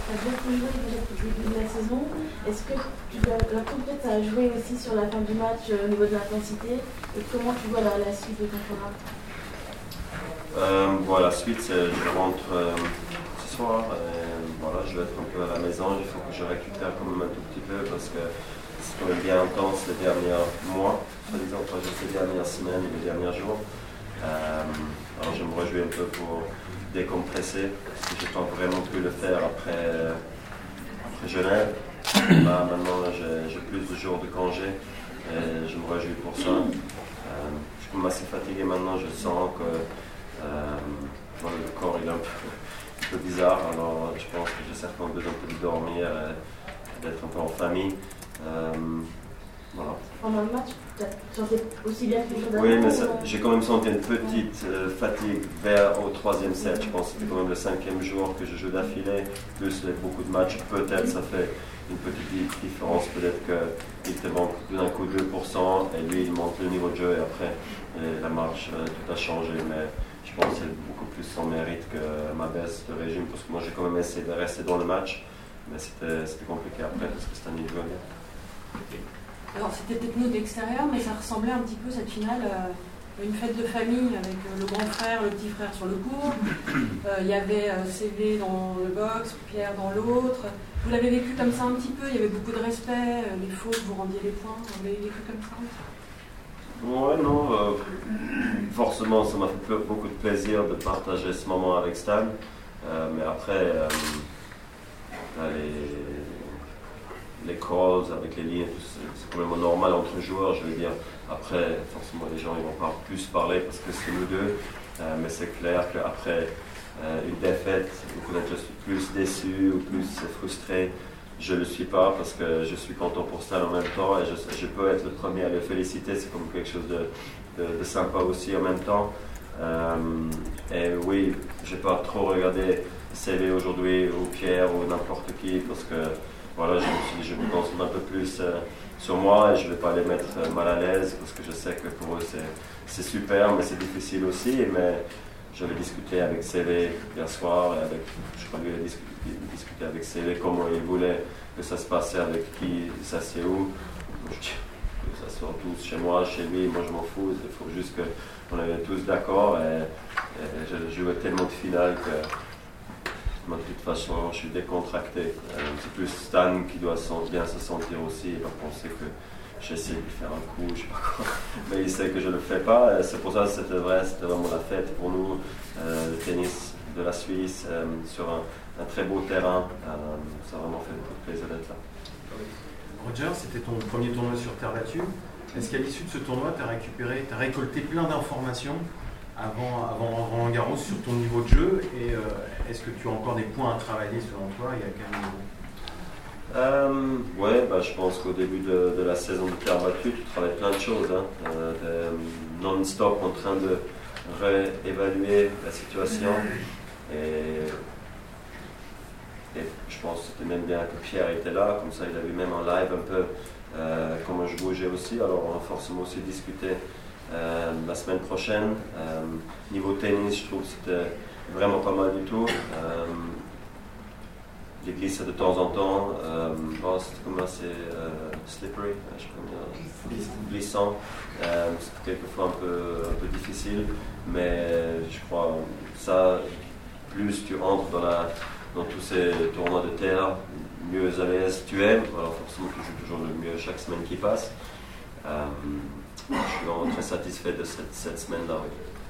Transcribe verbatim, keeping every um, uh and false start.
Tu as beaucoup joué déjà depuis le début de la saison. Est-ce que tu dois, la compète a joué aussi sur la fin du match euh, au niveau de l'intensité? Et comment tu vois la, la suite de ton programme? euh, bon, La suite, c'est je rentre euh, ce soir. Et, voilà, je vais être un peu à la maison. Il faut que je récupère quand même un tout petit peu parce que c'est quand même bien intense les derniers mois, soi-disant, pas juste les dernières semaines et les derniers jours. Euh, alors je me réjouis un peu pour décompresser parce que je n'ai pas vraiment pu le faire après, après Genève. Là, maintenant, j'ai plus de jours de congé et je me réjouis pour ça. Euh, je suis comme assez fatigué maintenant, je sens que euh, voilà, le corps il est un peu, un peu bizarre, alors je pense que j'ai certainement besoin de dormir et d'être un peu en famille. Euh, voilà. Pendant le match, tu sentais aussi bien que les jours d'avant? Oui, mais j'ai quand même senti une petite euh, fatigue vers au troisième set. Je pense que c'était quand même le cinquième jour que je joue d'affilée, plus les, beaucoup de matchs. Peut-être ça fait une petite différence. Peut-être qu'il te manque d'un coup deux pour cent et lui il monte le niveau de jeu et après et la marche, euh, tout a changé. Mais je pense que c'est beaucoup plus son mérite que ma baisse de régime parce que moi j'ai quand même essayé de rester dans le match, mais c'était compliqué après parce que c'était un niveau bien. Alors c'était techno d'extérieur, mais ça ressemblait un petit peu cette finale à une fête de famille avec le grand frère, le petit frère sur le court. Il euh, y avait euh, C V dans le box, Pierre dans l'autre. Vous l'avez vécu comme ça un petit peu? Il y avait beaucoup de respect, euh, les fautes, vous rendiez les points. Vous l'avez vécu comme ça? Ouais, non. Euh, forcément, ça m'a fait beaucoup de plaisir de partager ce moment avec Stan. Euh, mais après, euh, les... les calls avec les lignes, c'est complètement normal entre joueurs, je veux dire. Après, forcément, les gens ils vont pas plus parler parce que c'est nous deux, euh, mais c'est clair qu'après euh, une défaite, peut-être je suis plus déçu ou plus frustré. Je ne le suis pas parce que je suis content pour Stan en même temps et je, je peux être le premier à le féliciter, c'est comme quelque chose de, de, de sympa aussi en même temps. Euh, et oui, je n'ai pas trop regardé C V aujourd'hui ou Pierre ou n'importe qui parce que voilà, je me suis dit, je me concentre un peu plus euh, sur moi et je ne vais pas les mettre euh, mal à l'aise parce que je sais que pour eux c'est super, mais c'est difficile aussi. Mais j'avais discuté avec C V hier soir, et avec, je crois qu'il a discuté, discuté avec C V comment il voulait que ça se passait, avec qui, ça c'est où. Je dis que ça soit tous chez moi, chez lui, moi je m'en fous, il faut juste qu'on est tous d'accord. Et, et je jouais tellement de finales que. De toute façon, je suis décontracté. Euh, c'est plus Stan qui doit bien se sentir aussi. Il va penser que j'essaie de lui faire un coup, je sais pas quoi. Mais il sait que je ne le fais pas. C'est pour ça que c'était vrai, c'était vraiment la fête pour nous. Euh, le tennis de la Suisse euh, sur un, un très beau terrain. Euh, ça a vraiment fait beaucoup de plaisir d'être là. Roger, c'était ton premier tournoi sur terre battue. Est-ce qu'à l'issue de ce tournoi, tu as récupéré, tu as récolté plein d'informations avant, avant Roland Garros sur ton niveau de jeu et euh, est-ce que tu as encore des points à travailler selon toi et à quel niveau? euh, Ouais, bah, je pense qu'au début de, de la saison de terre battue, tu travailles plein de choses. Hein. Euh, non-stop en train de réévaluer la situation et, et je pense que c'était même bien que Pierre était là, comme ça il a vu même en live un peu euh, comment je bougeais aussi, alors on a forcément aussi discuté Euh, la semaine prochaine. Euh, niveau tennis, je trouve que c'était vraiment pas mal du tout. Euh, j'ai glissé de temps en temps. Euh, bon, c'était comme assez euh, slippery, je sais pas, glissant. Euh, c'était quelquefois un peu, un peu difficile, mais je crois ça, plus tu entres dans, la, dans tous ces tournois de terre, mieux à l'aise tu es. Alors forcément, tu joues toujours le mieux chaque semaine qui passe. Euh, Je suis vraiment très satisfait de cette, cette semaine-là. Oui.